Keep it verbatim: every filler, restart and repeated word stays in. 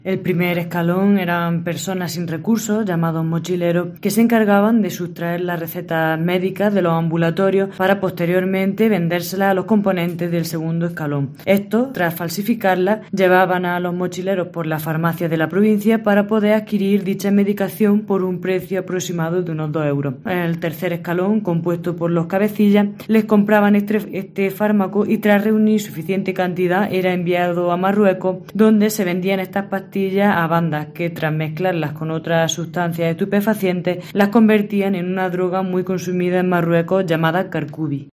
El primer escalón eran personas sin recursos, llamados mochileros, que se encargaban de sustraer las recetas médicas de los ambulatorios para posteriormente vendérselas a los componentes del segundo escalón. Estos, tras falsificarlas, llevaban a los mochileros por las farmacias de la provincia para poder adquirir dicha medicación por un precio aproximado de unos dos euros. En el tercer escalón, compuesto por los cabecillas, les compraban este, este fármaco y tras reunir suficiente cantidad era enviado a Marruecos, donde se vendían estas pastillas a bandas que, tras mezclarlas con otras sustancias estupefacientes, las convertían en una droga muy consumida en Marruecos llamada carcubi.